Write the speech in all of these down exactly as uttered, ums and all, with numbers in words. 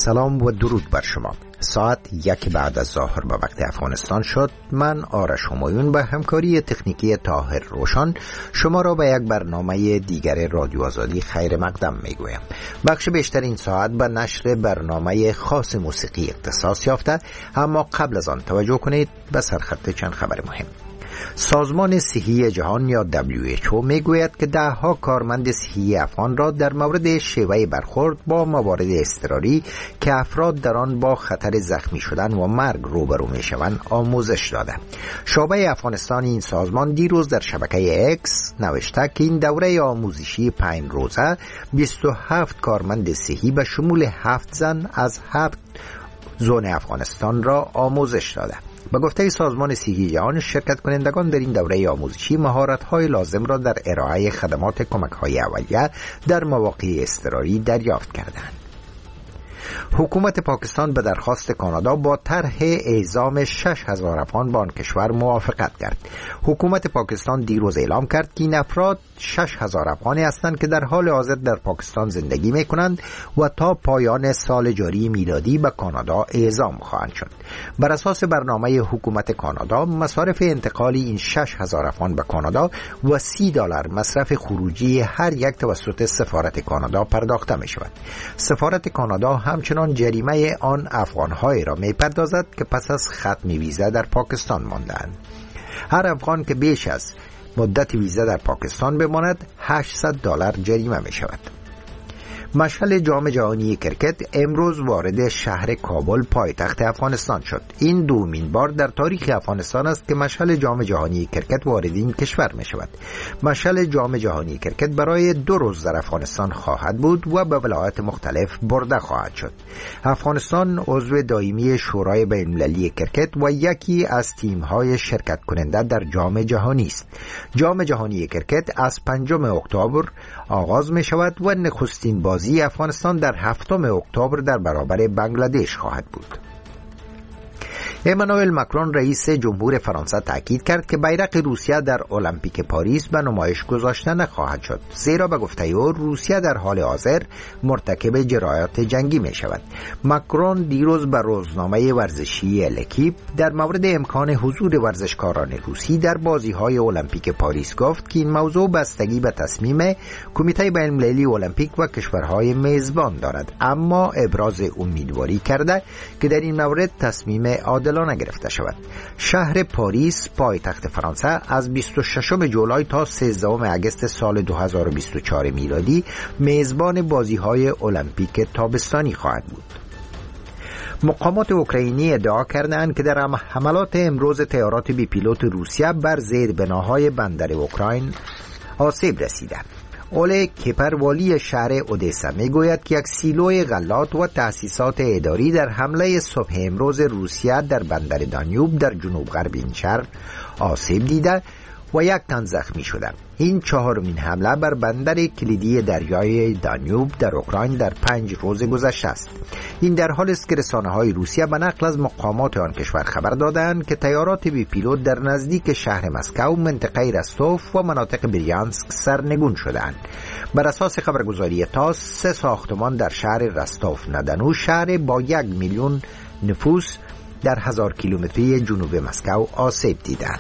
سلام و درود بر شما. ساعت یک بعد از ظهر به وقت افغانستان شد. من آرش همایون به همکاری تکنیکی طاهر روشن شما را به یک برنامه دیگر رادیو آزادی خیر مقدم می گویم. بخش بیشتر این ساعت به نشر برنامه خاص موسیقی اختصاص یافته، اما قبل از آن توجه کنید به سرخط چند خبر مهم. سازمان صحی جهان یا دبلیو اچ او میگوید که ده ها کارمند صحی افغان را در مورد شیوه برخورد با موارد اضطراری که افراد در آن با خطر زخمی شدن و مرگ روبرو میشوند آموزش داده. شعبه افغانستان این سازمان دیروز در شبکه اکس نوشته که این دوره آموزشی پنج روزه بیست و هفت کارمند صحی به شمول هفت زن از هفت زون افغانستان را آموزش داده. به گفته سازمان صحی جهان، شرکت کنندگان در این دوره آموزشی مهارت‌های لازم را در ارائه خدمات کمک‌های اولیه در مواقع اضطراری دریافت کردند. حکومت پاکستان به درخواست کانادا با طرح اعزام شش هزار افغان به آن کشور موافقت کرد. حکومت پاکستان دیروز اعلام کرد که این افراد شش هزار افغانی هستند که در حال حاضر در پاکستان زندگی می کنند و تا پایان سال جاری میلادی به کانادا اعزام خواهند شد. بر اساس برنامه حکومت کانادا، مصارف انتقال این شش هزار افغان به کانادا و سی دلار مصرف خروجی هر یک توسط سفارت کانادا پرداخته می شود. سفارت کانادا همچنان جریمه آن افغان‌های را می‌پردازد که پس از ختم ویزا در پاکستان مانده‌اند. هر افغان که بیش از مدت ویزا در پاکستان بماند هشتصد دلار جریمه می‌شود. مشعل جام جهانی کرکت امروز وارد شهر کابل پایتخت افغانستان شد. این دومین بار در تاریخ افغانستان است که مشعل جام جهانی کرکت وارد این کشور می شود. مشعل جام جهانی کرکت برای دو روز در افغانستان خواهد بود و به ولایات مختلف برده خواهد شد. افغانستان عضو دائمی شورای بین المللی کرکت و یکی از تیم‌های شرکت کننده در جام جهانی است. جام جهانی کرکت از پنجم اکتبر آغاز می شود و نخستین بازی افغانستان در هفتم اکتبر در برابر بنگلادش خواهد بود. امانوئل ماکرون رئیس جمهور فرانسه تاکید کرد که بیرق روسیه در المپیک پاریس به نمایش گذاشته نخواهد شد، زیرا به گفته او روسیه در حال حاضر مرتکب جنایات جنگی می شود. ماکرون دیروز به روزنامه ورزشی لکیپ در مورد امکان حضور ورزشکاران روسی در بازی‌های المپیک پاریس گفت که این موضوع بستگی به تصمیم کمیته بین‌المللی المپیک و کشورهای میزبان دارد، اما ابراز امیدواری کرده که در این مورد تصمیم عادل نگرفته شود. شهر پاریس پایتخت فرانسه از بیست و ششم جولای تا سیزدهم اگست سال دو هزار و بیست و چهار میلادی میزبان بازی‌های المپیک تابستانی خواهد بود. مقامات اوکراینی ادعا کردند که در حملات امروز طیارات بی پیلوت روسیه بر زیربناهای بندر اوکراین آسیب رسیده. اوله کپر والی شهر اودسا میگوید که یک سیلوی غلات و تأسیسات اداری در حمله صبح امروز روسیه در بندر دانیوب در جنوب غرب این شهر آسیب دیده و یک تن زخمی شده. این چهارمین حمله بر بندر کلیدی دریای دانیوب در اوکراین در پنج روز گذشته است. این در حالی است که رسانه‌های روسیه به نقل از مقامات آن کشور خبر دادند که طیارات بی پیلوت در نزدیک شهر مسکو، منطقه رستوف و مناطق بریانسک سرنگون شدند. بر اساس خبرگزاری تاس، سه ساختمان در شهر رستوف ندانو، شهر با یک میلیون نفوس در هزار کیلومتری جنوب مسکو آسیب دیدند.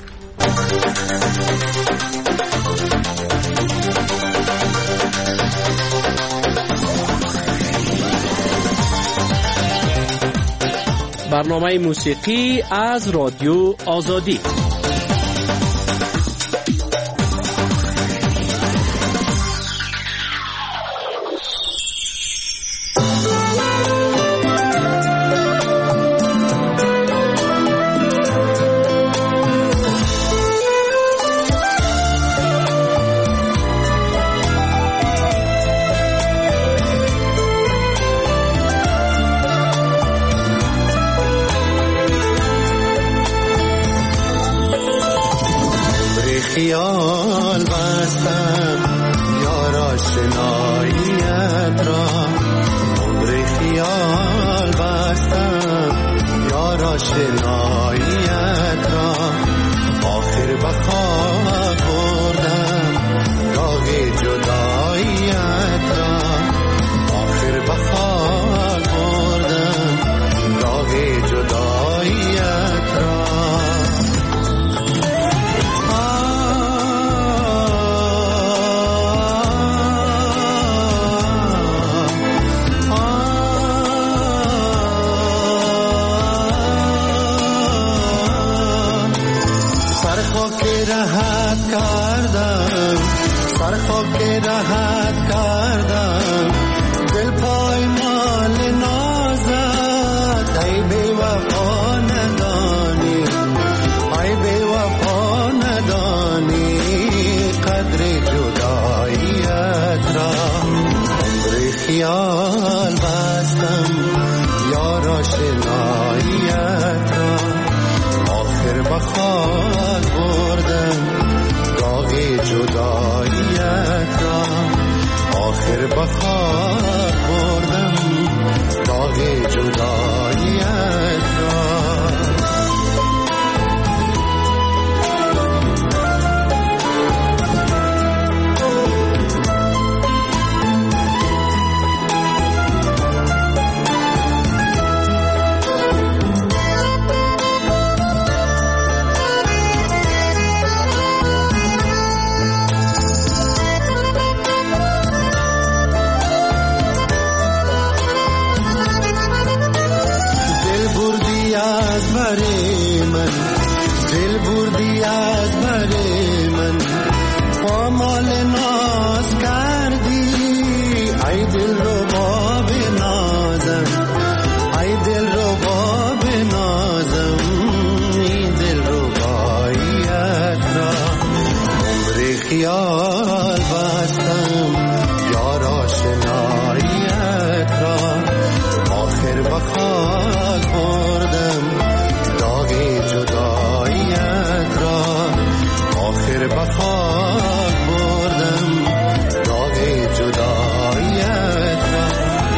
برنامه موسیقی از رادیو آزادی. خیال بستم یار آشناییت را، عمر خیال بستم یار آشناییت را، آخر بخواه بردم راه جداییت را، آخر بخواه بردم خاک راحت کردم، سر خاک راحت کردم، دل پای مال نازت. ای بی وفا ندانی، ای بی وفا ندانی قدر جداییت را. عمر خیال بستم یار آشناییت را، آخر به خاک بردم داغ جداییت را. آخر به خاک بردم داغ جداییت را. دل بردی از بر من، پامال ناز کردی. ای دل رو باب نازم، ای دل رو باب نازم، این دل رو باییت را. عمر خیال بستم یار آشناییت را، آخر به خاک بردم داغ جداییت را. آخر به خاک بردم داغ جداییت را.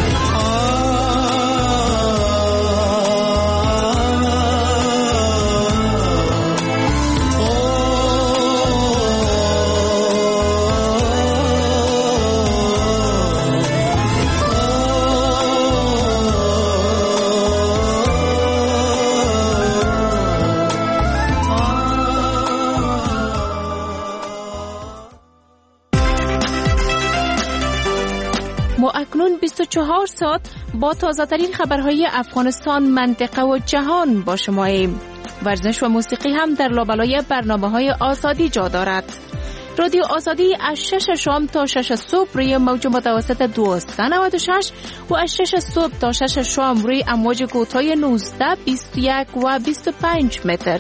اکنون بیست و چهار ساعت با تازه ترین خبرهای افغانستان، منطقه و جهان با شماییم. ورزش و موسیقی هم در لابلای برنامه‌های آزادی جا دارد. رادیو آزادی از شش شام تا شش صبح روی موج متوسط دویست و نود و شش و از شش صبح تا شش شام روی امواج کوتاه نوزده، بیست و یک و بیست و پنج متر.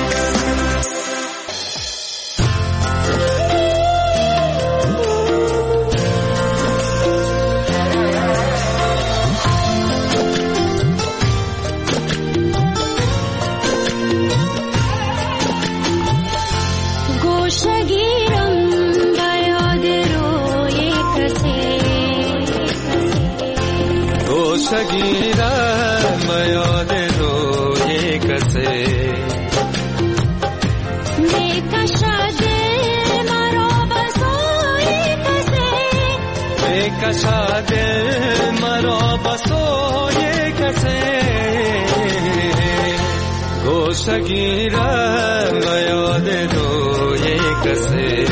گوشگیرم به یاد روی کسی، میکشد مرا به سوی کسی، میکشد مرا به سوی کسی. گوشگیرم به یاد روی کسی،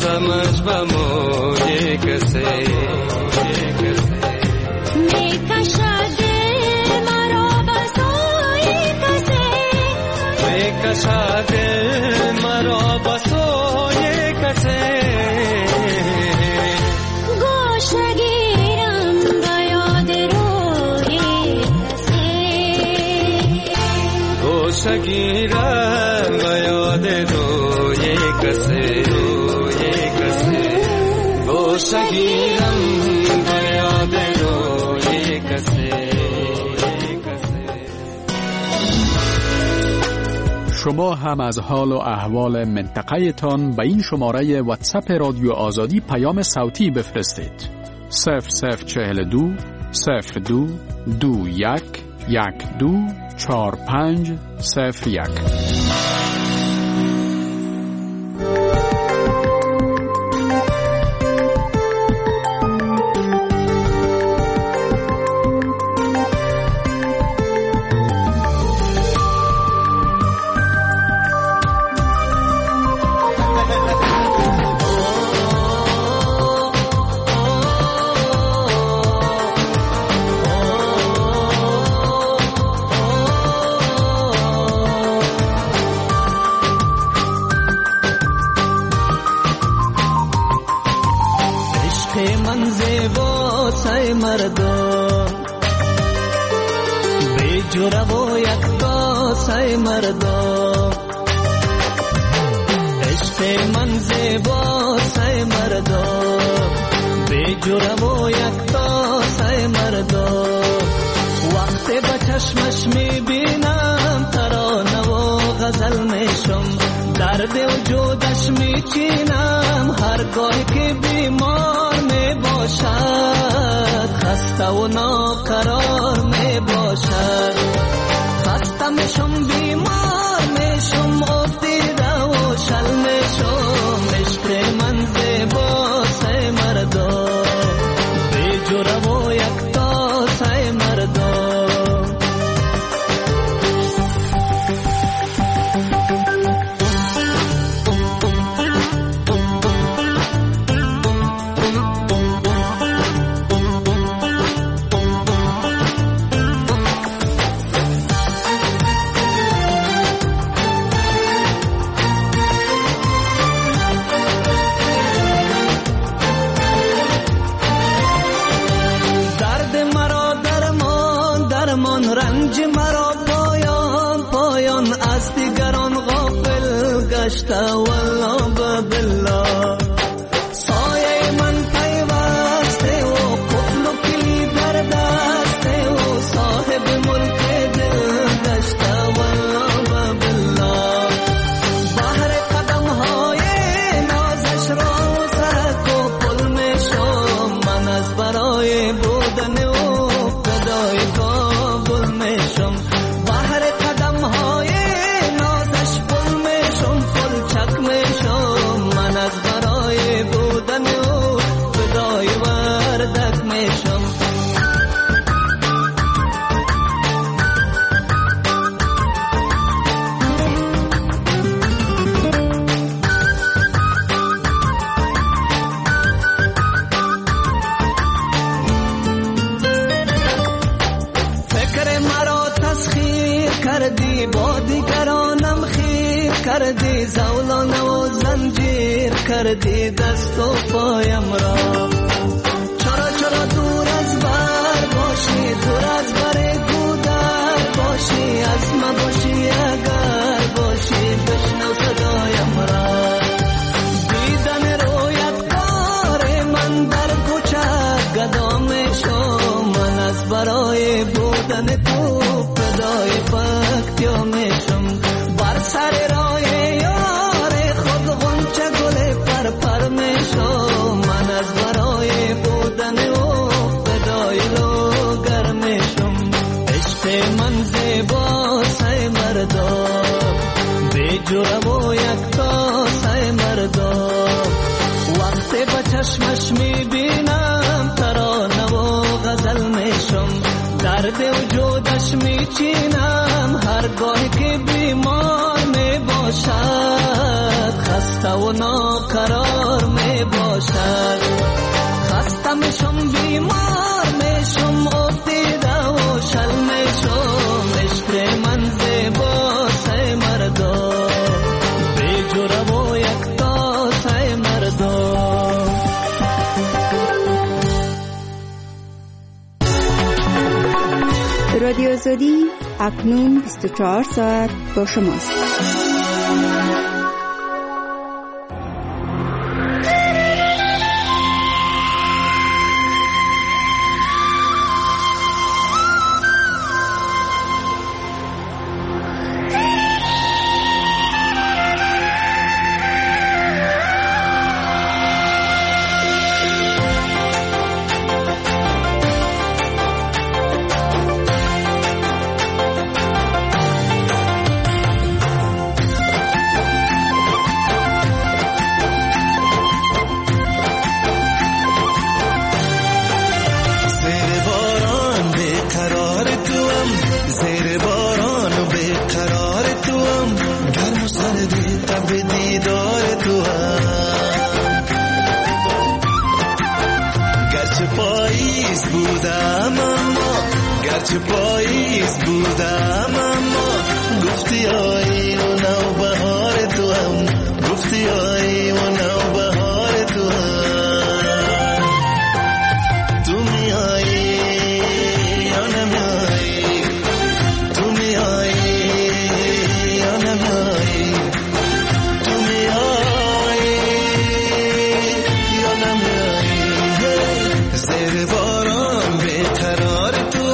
समझ बमोजे कसे मेकशा दिल मरो बसोए कसे मेकशा दिल मरो बसोए कसे गोशगीरम गयाद रोए कसे गोशगीरम गयाद रोए कसे रोए कसे गोशगीरम गयाद रोए कसे कसे. شما هم از حال و احوال منطقه تان به این شماره واتساپ رادیو آزادی پیام صوتی بفرستید. صفر صفر چهل دو صفر دو دو یک یک دو چهار پنج صفر یک. چشمش میبینم ترانه و غزل میشم، درد وجودش میچینم هر گاهی که بیمار میباشم. باشد، خسته و ناقرار می باشد. خسته میشم بیمار میشم افتیده و شل میشم. عشق من زیبا سای مردم بی جوره و یکتا سای مردم. رادیو آزادی اکنون بیست و چهار ساعت با شماست. گرچه پاییز بودم اما گفتی آیی و نو بهار تو هم، گفتی آیی و نو بهار تو هم. تو میایی یا نمیایی، تو میایی یا نمیایی، تو میایی یا نمیایی. زیر باران بیقرار تو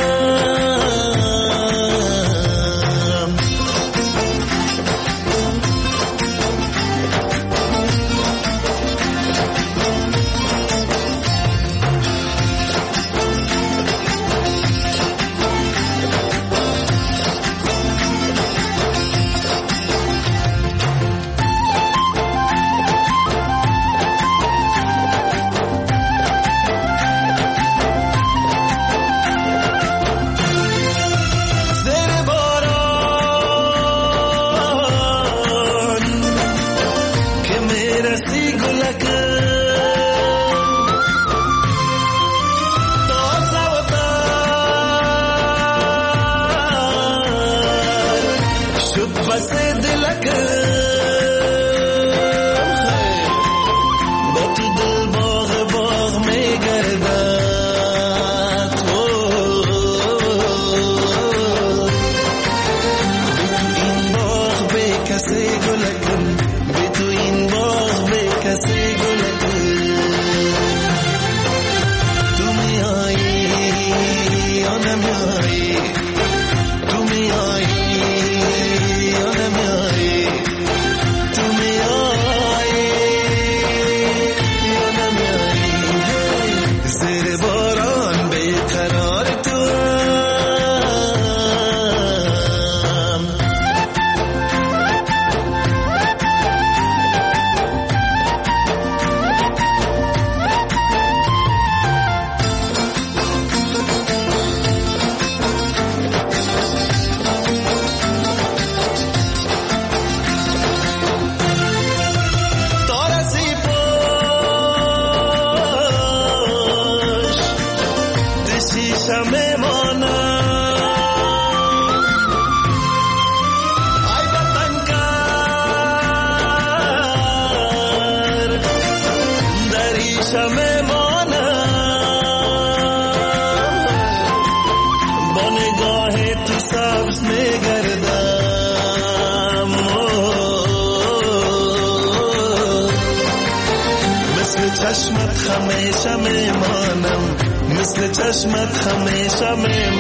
چشمت همیشه میمانم، مثل چشمت همیشه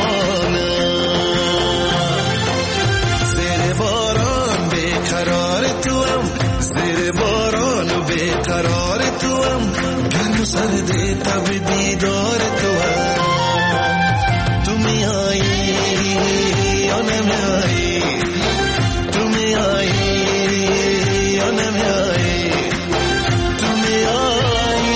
میمانم. زیر باران بیقرار تو هم، زیر باران و بیقرار تو هم، گرم و سردی تب دیدار تو هم. تو میایی یا نمیایی، تو میایی یا نمیایی، تو میایی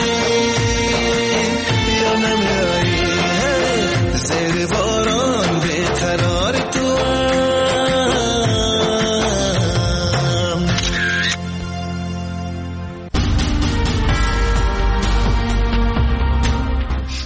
یا نمیایی. زیر باران بیقرار تو هم.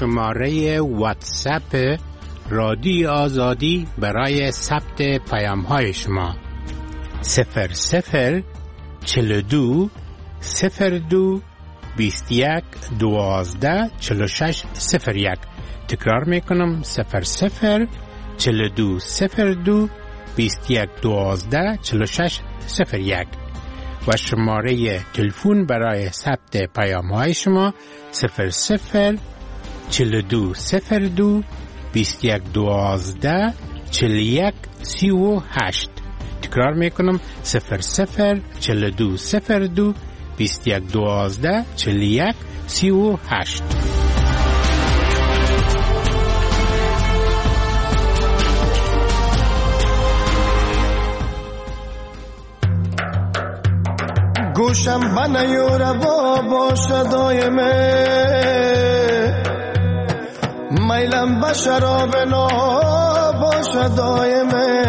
شماره واتساپ رادیو آزادی برای ثبت پیام های شما صفر صفر چهل دو صفر دو بیست یک دوازده چهل و شش صفر یک. تکرار میکنم صفر صفر چهل دو صفر دو بیست یک دوازده چهل و شش صفر یک و شماره تلفن برای ثبت پیام های شما صفر صفر چهل دو صفر دو بیست یک دوازده چهل یک سی و هشت. تکرار میکنم صفر صفر چهل دو صفر دو بیست یک دوازده چهل یک سی و هشت. گوشم بنیور با باشه دایمه میلم به شراب نا باشه دایمه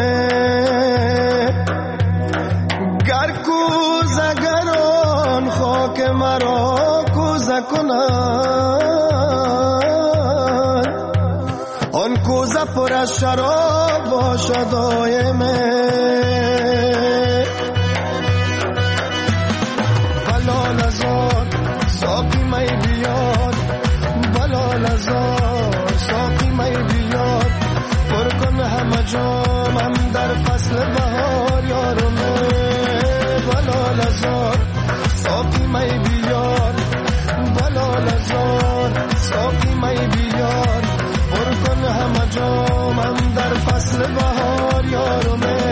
گر کوزه گران خاک مرا کوزه کنن آن کوزه پر از شراب باشه دایمه بلال ازار ساقی می بیاد بلال ازار ساقی می بیاد پر کن همه جامم در فصل بهار یارمه بلال ازار ساقی می بیاد بلال ازار ساقی می بیاد پر کن همه جامم در فصل بهار یارمه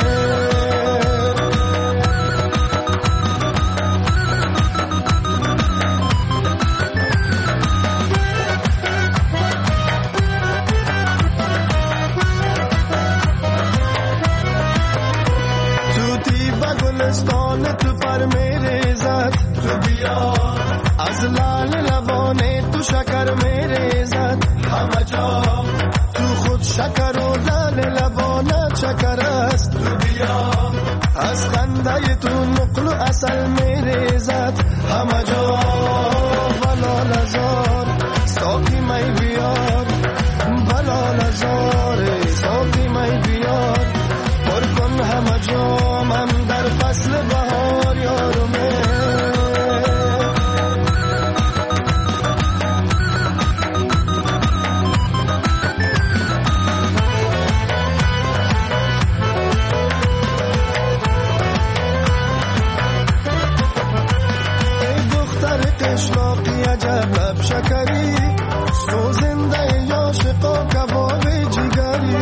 گلستان تو پر میره زد تو بیا از لال لبانه تو شکر میره زد همه جا تو خود شکر و لال لبانه چکر است تو بیا از خنده تو نقل و اصل میره زد همه جا بلال ازار ساقی می بیار بلال ازار ساقی می بیار پر کن همه جامم در فصل بهار یارمه ای دختر قشلاقی عجب لب شکری سوزنده عاشقا کباب جگری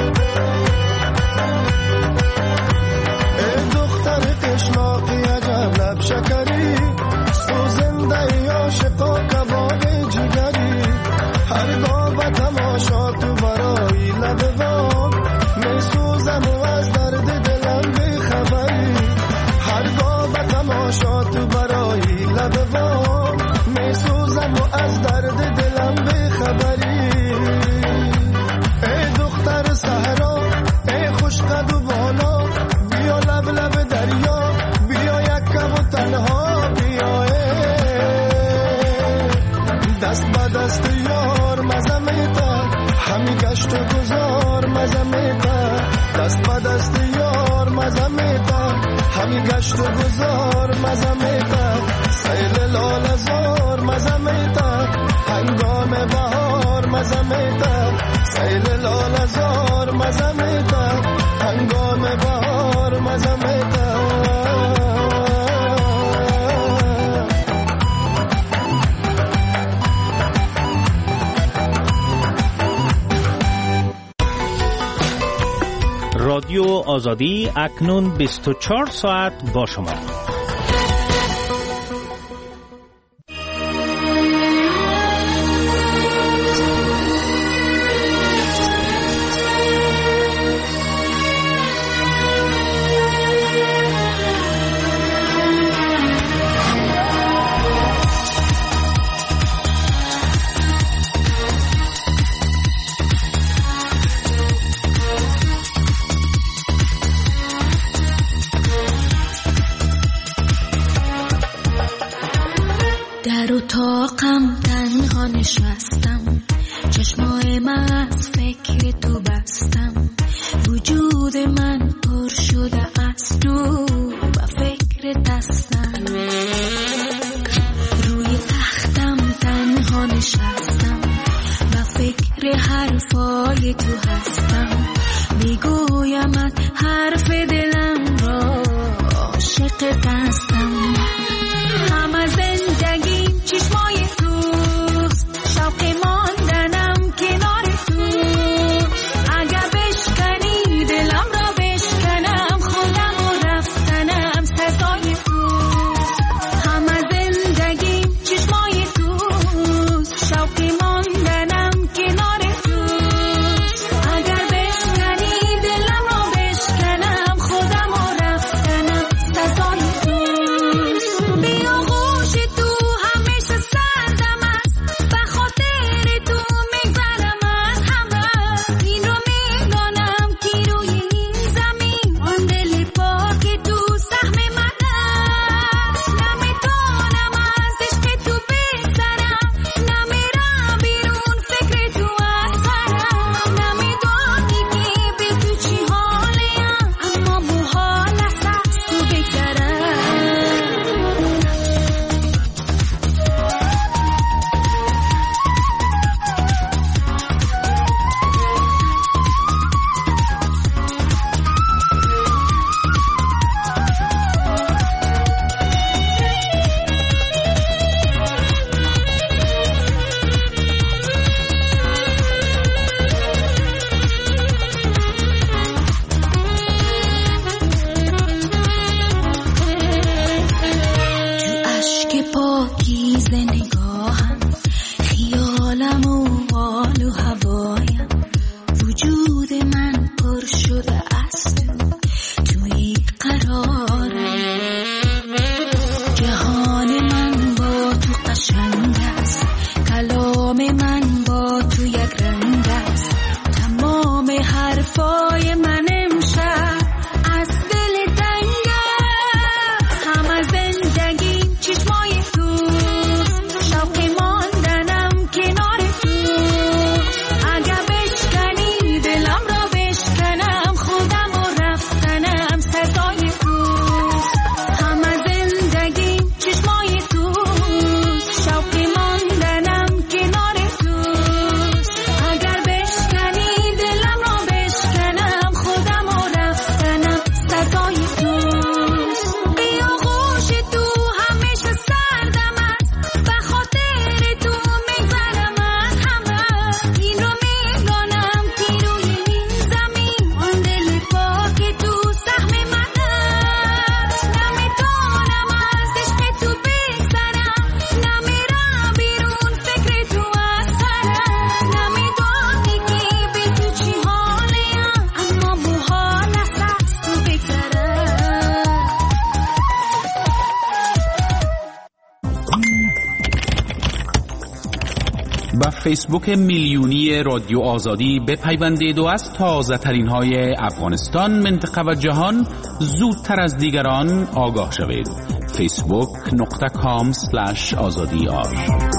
شکری سوزنده عاشقا کباب جگری هرگاه به تماشا تو برای لب وام می سوزم و از درد دلم بی خبری هرگاه به تماشا تو برای لب وام می سوزم و از درد دلم بی خبری ای دختر صحرا ای خوش قد و بالا بیا لب لب دریا تنها بیایه دست با دست یار مزمیتا همی گشت و گذار مزمیتا دست با دست یار مزمیتا همی گشت و گذار مزمیتا سیل لال زار مزمیتا هنگام بهار مزمیتا سیل لال زار مزمیتا هنگام بهار مزمیتا رادیو آزادی اکنون بیست و چهار ساعت با شما. در اتاقم تنها نشستم چشمای من از فکر تو بستم، وجود من پر شده از تو و فکر دستم. روی تختم تنها نشستم و فکر حرفای تو هستم. میگویمت حرف دلم را، عاشق هستم. همه زندگیم چشمای توست، شوق ماندنم کنار تو. اگر بشکنی دلم را بشکنم، خودم و رفتنم سزای تو. همه زندگیم چشمای توست، شوق ماندنم کنار تو. اگر بشکنی دلم را بشکنم، خودم و رفتنم سزای تو. بیا غوش تو همیشه سردم است، به خاطر تو میگذرم از همه. این رو میدانم که روی این زمین آن دل پاک تو سهم من است. نمیتونم از عشق تو بگذرم، نمیرم بیرون فکر تو اثرم. نمیدانی که به تو چی حالیم، اما محال است از تو بگذرم. تو اشک پاکیزه نگاهم، خیالم و حال و هوایم. وجود من پر شده از تو، توی قرارم. جهان من با تو قشنگ است، کلام من با تو یک رنگ است. تمام حرفای من امشب از دل تنگ است. همه زندگیم چشمای توست، شوق ماندنم کنار تو. اگر بشکنی دلم را بشکنم، خودم و رفتنم سزای تو. همه زندگیم چشمای توست، شوق ماندنم کنار تو. اگر بشکنی دلم را بشکنم، خودم و رفتنم سزای تو. بیا غوش تو همیشه سردم است، به خاطر تو میگذرم از همه. این رو میدانم که روی این زمین آن دل پاک تو سهم من است. نمیتونم از عشق تو بگذرم، نمیرم بیرون فکر تو اثرم. نمیدانی که به تو چی حالیم، اما محال است از تو بگذرم. با فیسبوک میلیونی رادیو آزادی بپیوندید و از تازه ترین های افغانستان، منطقه و جهان زودتر از دیگران آگاه شوید. فیسبوک نقطه کام سلش آزادی آر.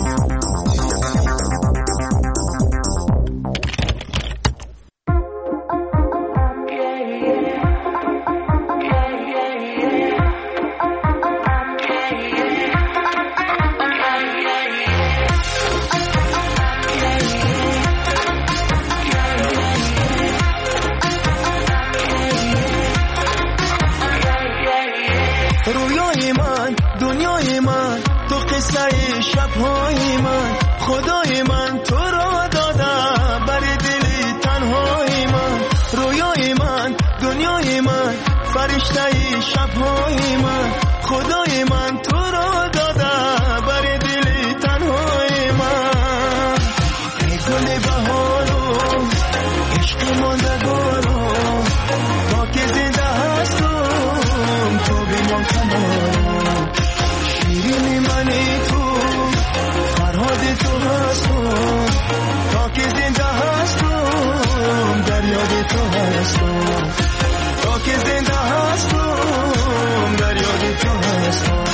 رویای من، دنیای من، تو قصه شبهای من. خدای من تو را داده بر دل تنهای من. رویای من، دنیای من، فرشته شبهای من. خدای من تو را داده بر دل تنهای من. ای گل بهارو، عشق ماندگارو، تا که زنده هستم تو بیمان کنارو. شیرین منی تو، فرهاد تو هستم، تا که زنده هستم در یاد تو هستم. تا که زنده هستم در یاد تو هستم.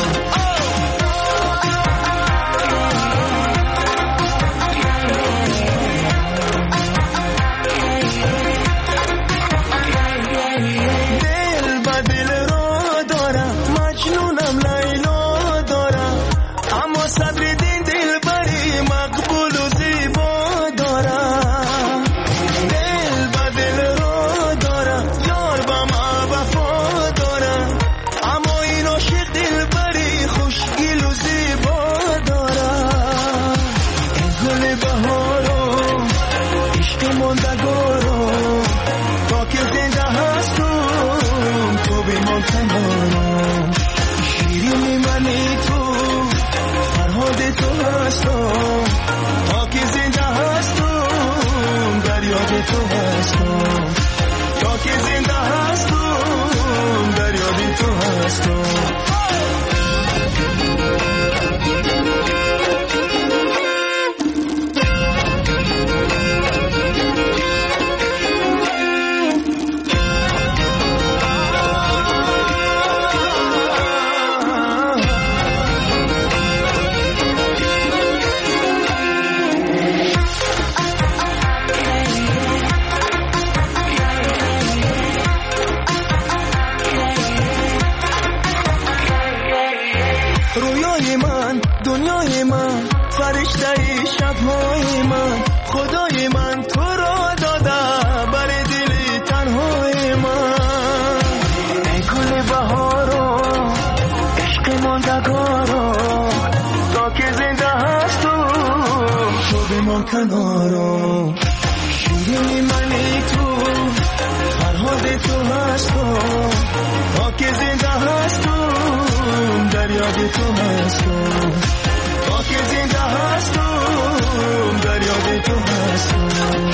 بمان کنارم شیرینی منی تو فرهاد تو هستم تا که زنده هستم در یاد تو هستم تا که زنده هستم در یاد تو هستم.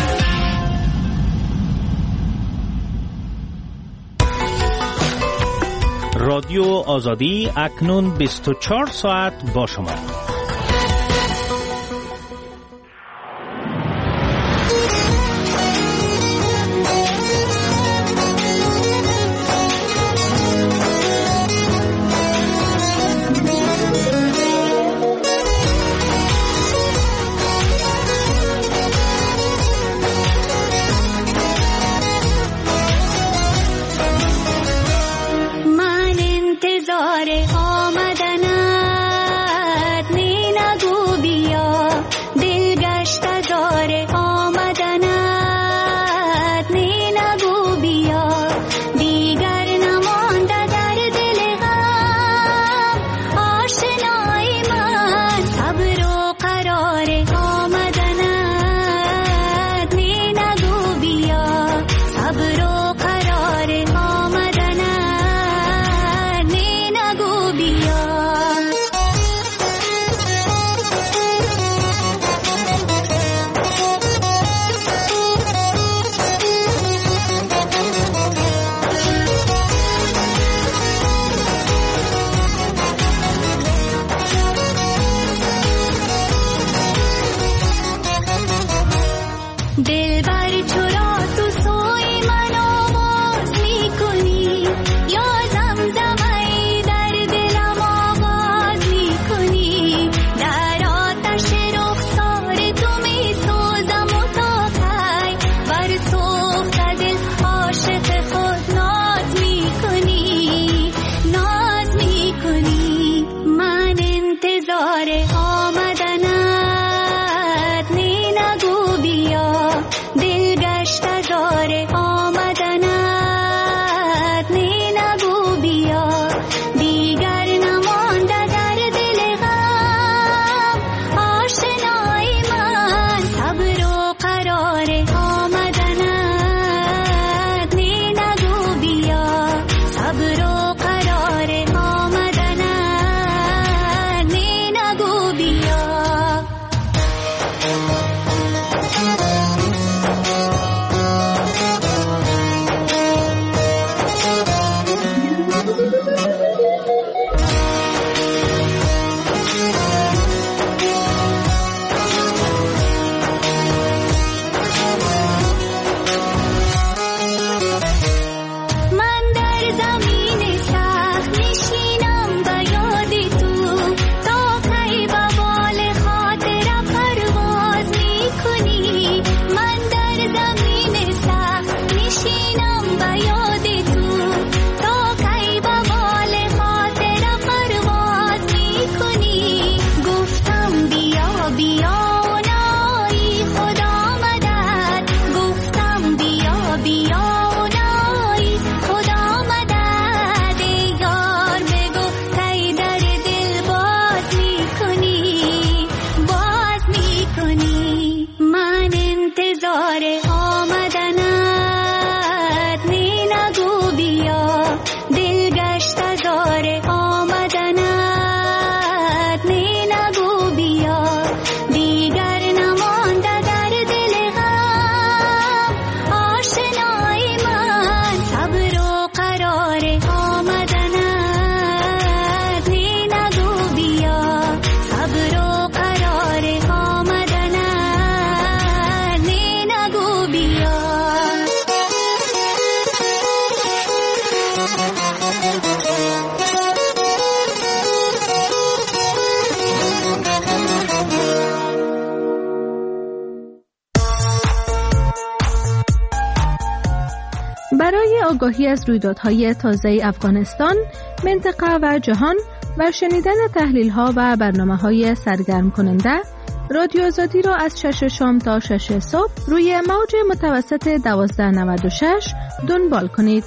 رادیو آزادی اکنون بیست و چهار ساعت با شما. برای آگاهی از رویدادهای تازه افغانستان، منطقه و جهان و شنیدن تحلیل‌ها و برنامه‌های سرگرم کننده، رادیو آزادی را از شش شام تا شش صبح روی موج متوسط دوازده نود و شش دنبال کنید.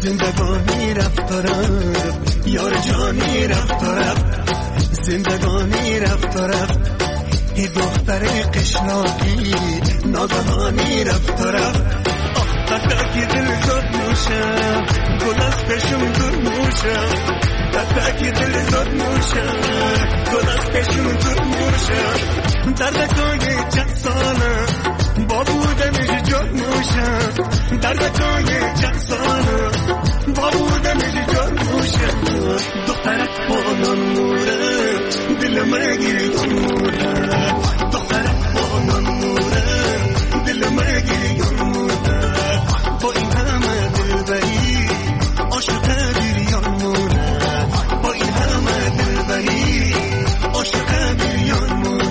زندگانی رفت و رفت یار جانی رفت و رفت زندگانی رفت و رفت ای دختر قشلاقی ناگهانی رفت و رفت آه تکی دل زد نوشم گل از پشم دور موشم تکی دل زد نوشم گل از پشم دور موشم دردکای چند ساله با بودنش جد نوشم دردکای چند ساله با بودنش جد نوشم دخترک بانان موره دل مگیری موره دخترک بانان موره دل مگیری موره با این همه دلبری عاشق بیریان موره با این همه دلبری عاشق بیریان موره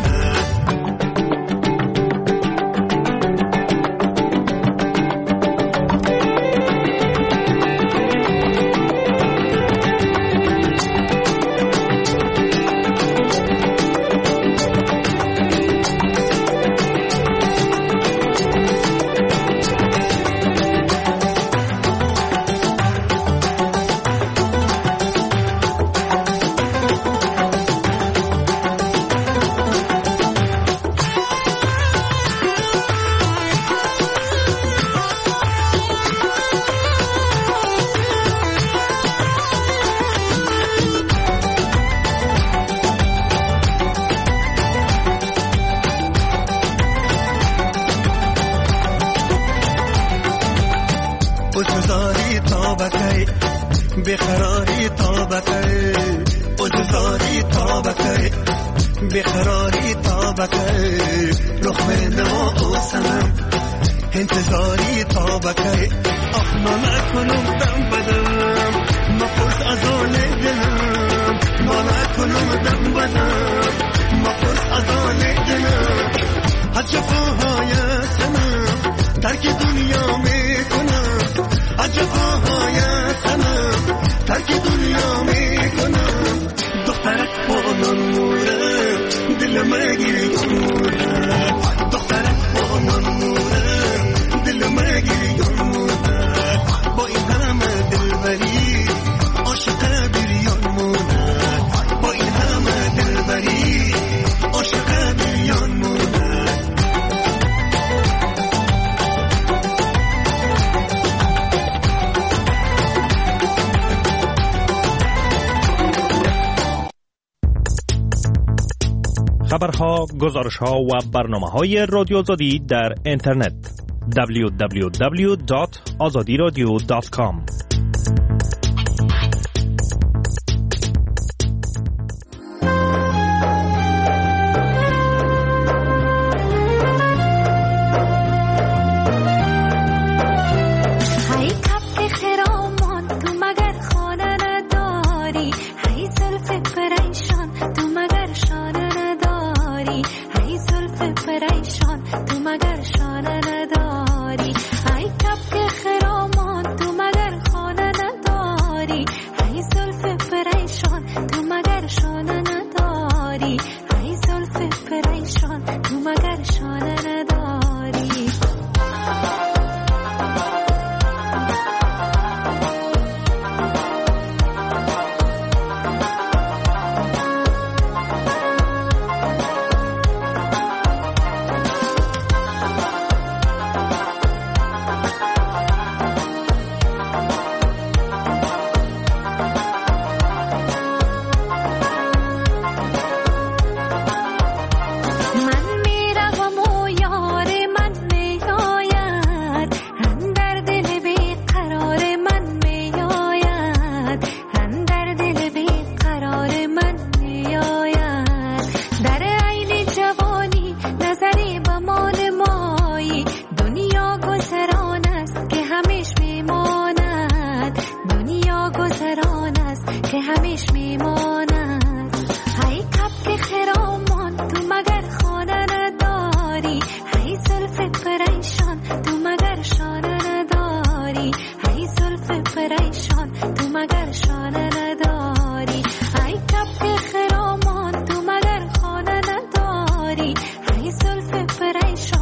بخراری تابکه اوزاری تابکه بخراری تابکه رخم نما اوسنم انتظاری تابکه آخ ما نکنم دم بدم ما پرس از آن دلم ما نکنم دم بدم ما پرس از آن دلم از جفاهای سنم ترک دنیا میکنم از جفاهای سنم ترک دنیا میکنم دخترک بانان موره دل مگیری موره دخترک بانان موره دل مگیری موره با این همه دلبری عاشق بیریان موره با این همه دلبری عاشق بیریان موره خبرها، گزارش‌ها و برنامه‌های رادیو آزادی در اینترنت دبلیو دبلیو دبلیو دات آزادی رادیو دات کام.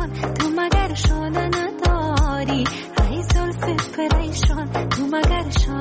تو مگر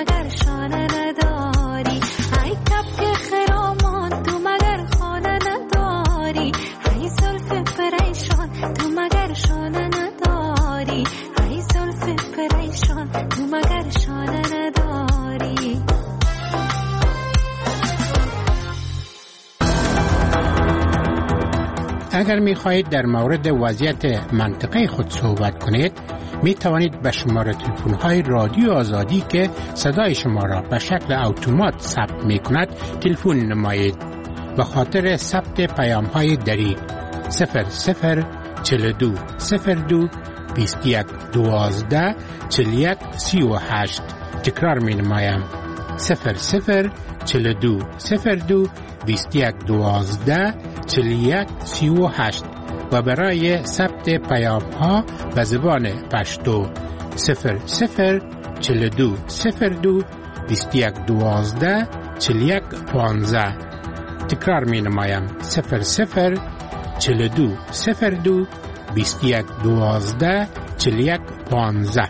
مگر شانه نداری، ای کبک خرامان تو مگر خانه نداری، ای زلف پریشان تو مگر شانه نداری، ای زلف پریشان تو مگر شانه نداری. اگر می خواهید در مورد وضعیت منطقه خود صحبت کنید، می توانید به شماره تلفن های رادیو آزادی که صدای شما را به شکل اتومات ثبت می کند تلفن نمایید. به خاطر ثبت پیام های دریغ صفر صفر چهل و دو صفر دو بیست و یک دوازده چهل و یک سی و هشت. تکرار می نمایم صفر صفر چهل و دو صفر دو بیست و یک دوازده چهل و یک سی و هشت و برای ثبت پیام ها به زبان پشتو صفر صفر چهل و دو صفر دو بیست و یک دوازده چهل و یک پانزده. تکرار می نمایم صفر صفر چهل و دو صفر دو بیست و یک دوازده چهل و یک پانزده.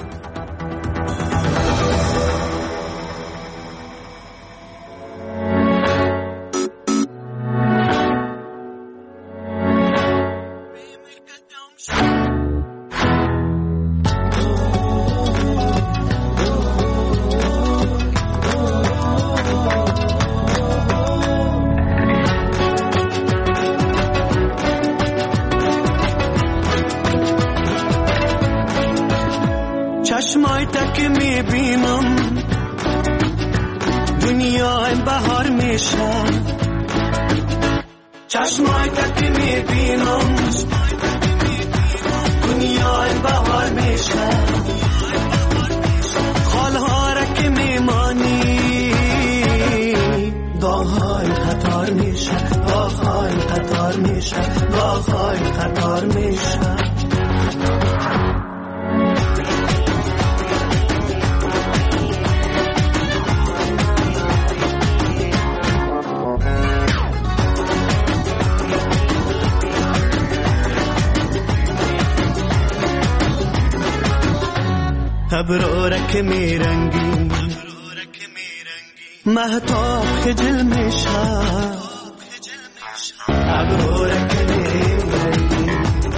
چشمای تک میبینم دنیای بهار میشه، چشمای تک میبینم دنیای بهار میشه، خالها را که میمانی داغهای قطار میشه، داغهای قطار میشه، داغهای قطار میشه. ابرو رک میرنگی مهتاب خجل میشه، ابرو رک میرنگی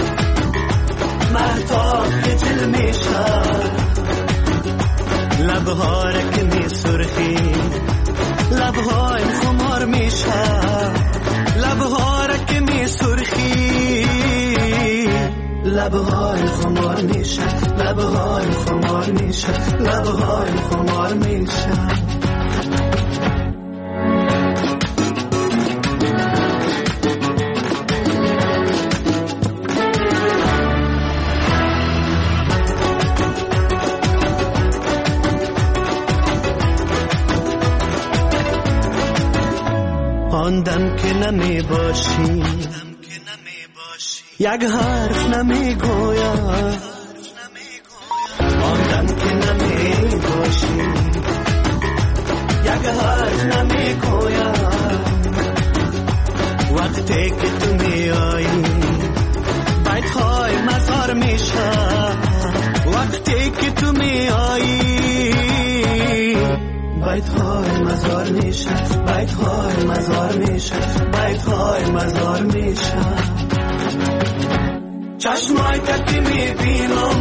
مهتاب خجل میشه، لبها رک می سرخی لبهای خمار میشه، لبها رک می سرخی لبهای خمار میشه، لبهای خمار میشه، لبهای خمار میشه. آن دم که نمی باشی یک حرف نمی گوید، آن دم که نمی باشی یک حرف نمی گوید، وقتی که تو می آیی بیت های مزار میشه، وقتی که تو می آیی بیت های مزار میشه، بیت های مزار میشه، بیت های مزار میشه. چشمای تکی میبینم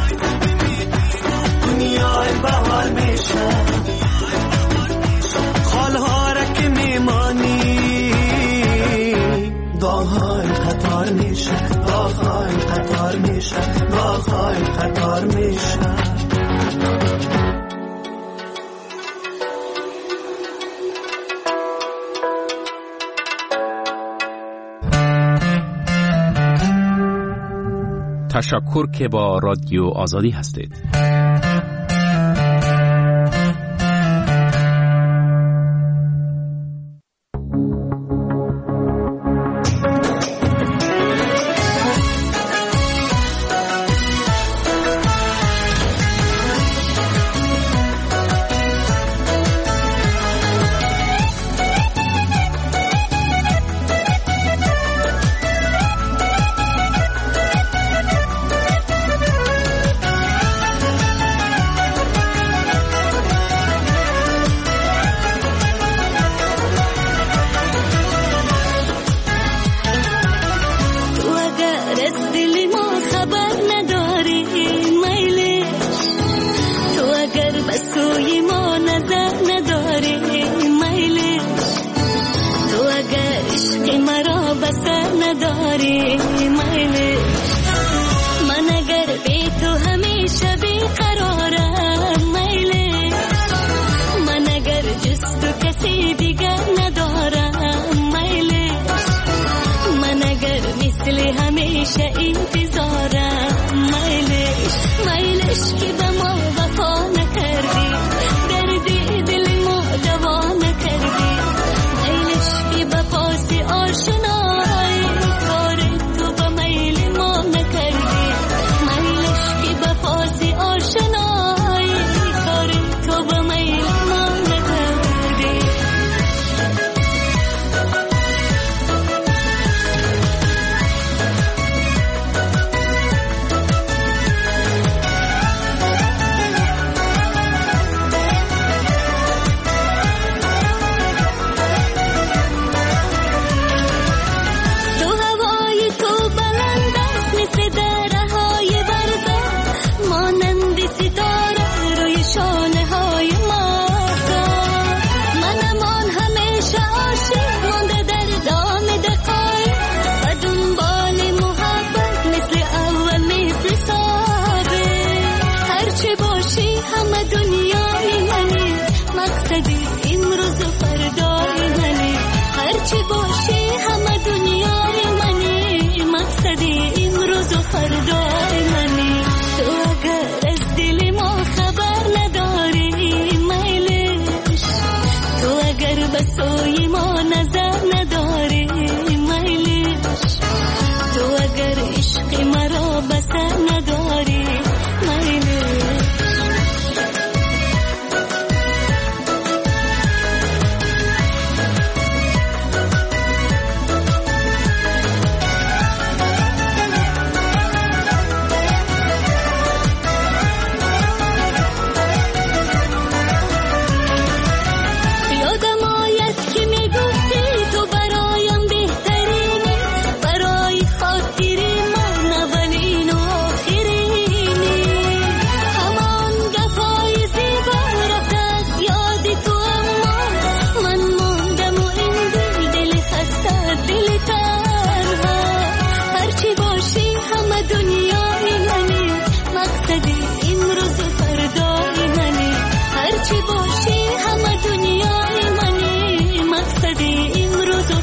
دنیای بهار میشه، خالها را که میمانی داغهای قطار میشه، داغهای قطار میشه، داغهای قطار میشه. تشکر که با رادیو آزادی هستید.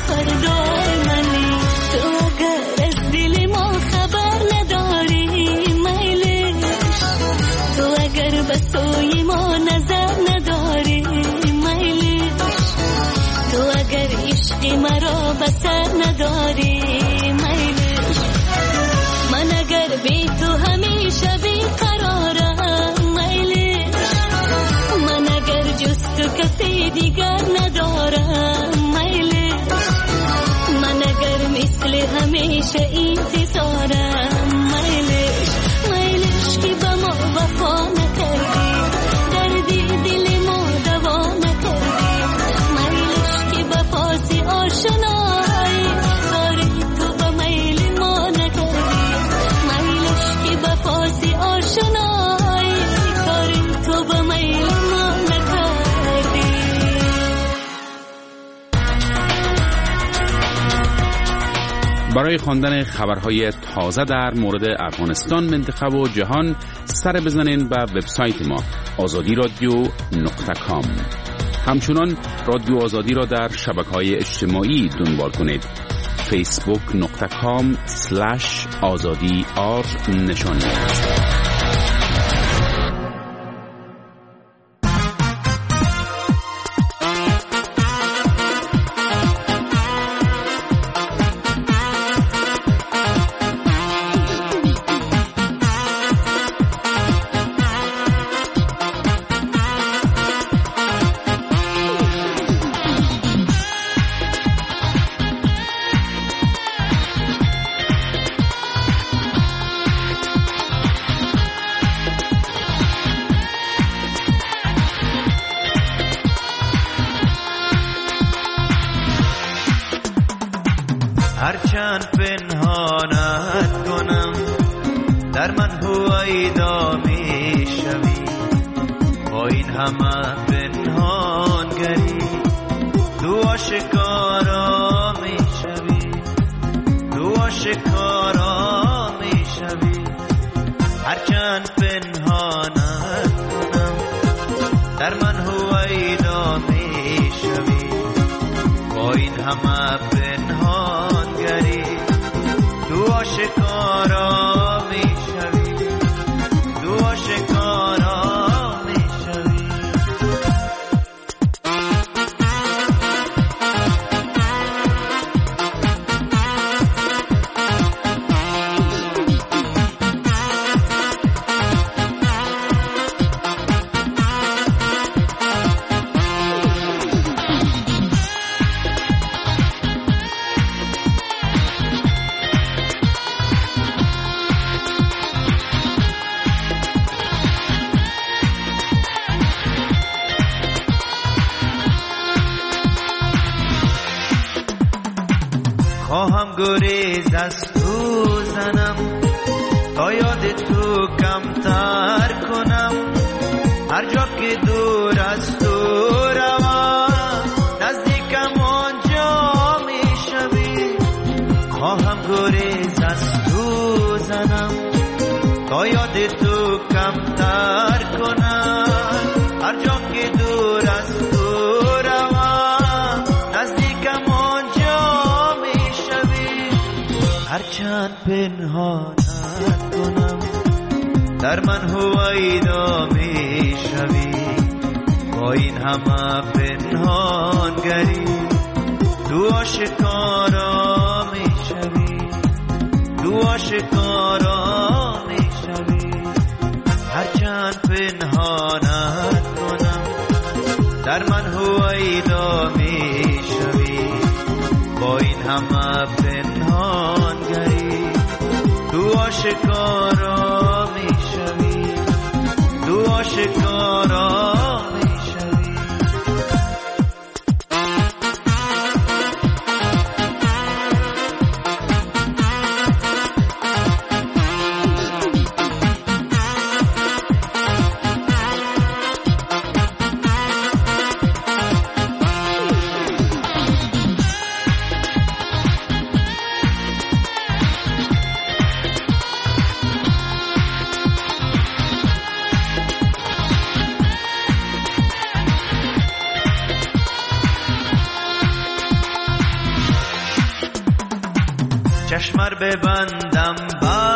فردای منی. تو اگر از دل ما خبر نداری میلش، تو اگر به سوی ما نظر نداری میلش، تو اگر عشق مرا به سر نداری میلش، من اگر بی تو همیشه بیقرارم میلش، من اگر جز تو کسی دیگر ندارم میلش، من اگر مثل همیشه انتظارم میلش، میلش که به ما وفا نکردی، دردی دل ما دوا نکردی، میلش که به پاس آشنایی کاری تو به میل ما نکردی، میلش که به پاس آشنایی کاری تو به میل ما نکردی. برای خواندن خبرهای تازه در مورد افغانستان، منطقه و جهان سر بزنین به وبسایت ما آزادی رادیو نقطه کام. همچنان رادیو آزادی را در شبکه‌های اجتماعی دنبال کنید. فیسبوک نقطه کام سلش آزادی آر نشان دهید. هرچند پنهانت کنم در من هویدا می شوی، با این همه پنهانگری تو آشکارا می شوی، تو آشکارا می شوی. هرچند پنهانت کنم در من هویدا می شوی، با این همه پنهانگری تو آشکارا می شوی، تو آشکارا می شوی. خواهم گریز از تو زنم تا یاد تو کمتر کنم، هر جا که دور از تو روم نزدیکم آنجا می شوی. خواهم گریز از تو زنم تا یاد تو کمتر کنم، هر جا که دور از تو روم نزدیکم آنجا می شوی. هرچند پنهانت کنم در من هویدا می شوی، با این همه پنهانگری تو آشکارا می شوی، تو آشکارا می شوی. هرچند پنهانت کنم در من هویدا می شوی، با این همه پنهانگری تو آشکارا می شوی، تو آشکارا می شوی. کمر ببندم.